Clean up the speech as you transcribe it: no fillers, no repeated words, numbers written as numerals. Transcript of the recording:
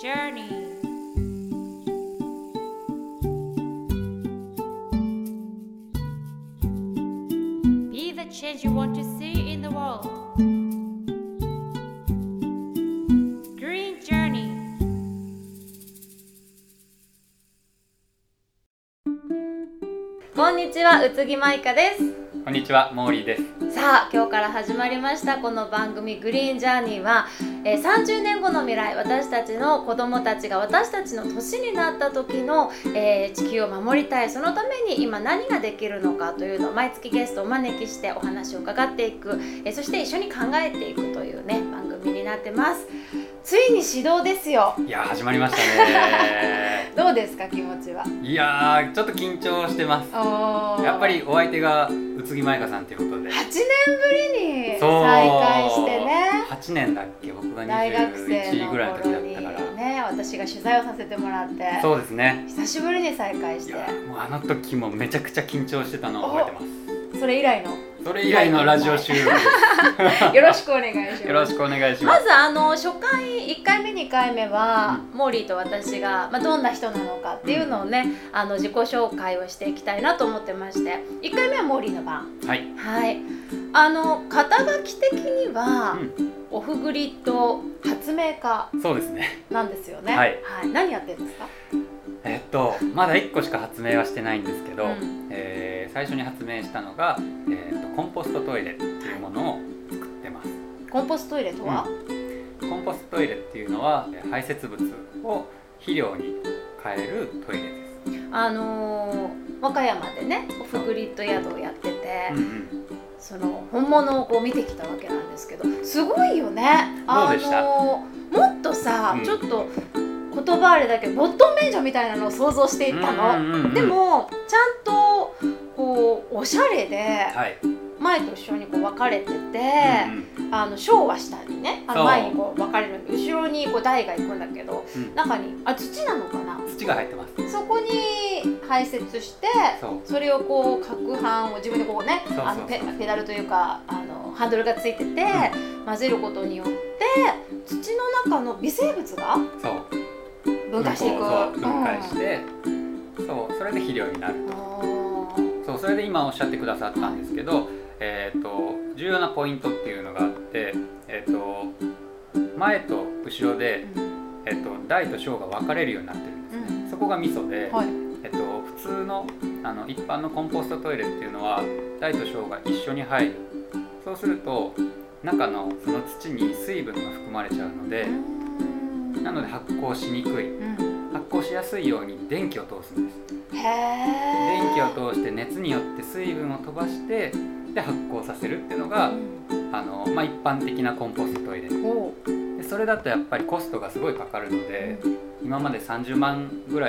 journey. Be the change you want to see in the world. Green Journey. こんにちは、宇津木舞香です。 こんにちは、モーリーです。 さあ、今日から始まりましたこの番組グリーンジャーニーは、30年後の未来、私たちの子供たちが私たちの年になった時の、地球を守りたい、そのために今何ができるのかというのを毎月ゲストをお招きしてお話を伺っていく、そして一緒に考えていくというね番組になってます。ついに始動ですよ。 いやー、始まりましたねどうですか、気持ちは。 いやー、ちょっと緊張してます。やっぱりお相手が宇津木舞香さんということで、 8年ぶりに再会してね。 8年だっけ、僕が大学生 21 のぐらいの時だ頃にったからね、私が取材をさせてもらって、 そうですね。 久しぶりに再会して、 いやもうあの時もめちゃくちゃ緊張してたのを覚えてます。 それ以来のラジオ収録です。よろしくお願いします。 す。よろしくお願いしま。 ますず初回1回目2回目は、モーリーと私が、どんな人なのかっていうのをね、自己紹介をしていきたいなと思ってまして、1回目はモーリーの番。 はい、 はい。肩書き的には、オフグリッド発明家そうですね。 なんですよね。 はい、 何やってるんですか？ まだ1個しか発明はしてないんですけど、最初に発明したのが、コンポストトイレっていうものを作ってます。 コンポストトイレとは？ コンポストトイレっていうのは排泄物を肥料に変えるトイレです。 和歌山でね、オフグリッド宿をやってて、その本物をこう見てきたわけなんですけど、すごいよね。 どうでした？ もっとさ、ちょっと言葉あれだけどボットン便所みたいなのを想像していったの。でもちゃんとこうおしゃれで、前と一緒にこう分かれてて、小は下にね、前にこう分かれるんで、後ろにこう台が行くんだけど、中に土なのかな？ 土が入ってます。 そこに排泄して、それをこう攪拌を自分でこうね、ペダルというかハンドルがついてて、混ぜることによって土の中の微生物が分解していく。 分解して、それで肥料になると。それで今おっしゃってくださったんですけど、重要なポイントっていうのがあって、前と後ろで、大と小が分かれるようになってるんですね。そこがミソで、普通の一般のコンポストトイレっていうのは大と小が一緒に入る。そうすると中のその土に水分が含まれちゃうので、なので発酵しにくい、発酵しやすいように電気を通すんです。電気を通して熱によって水分を飛ばしてで発酵させるっていうのが、一般的なコンポストトイレで、それだとやっぱりコストがすごいかかるので、今まで30万ぐらい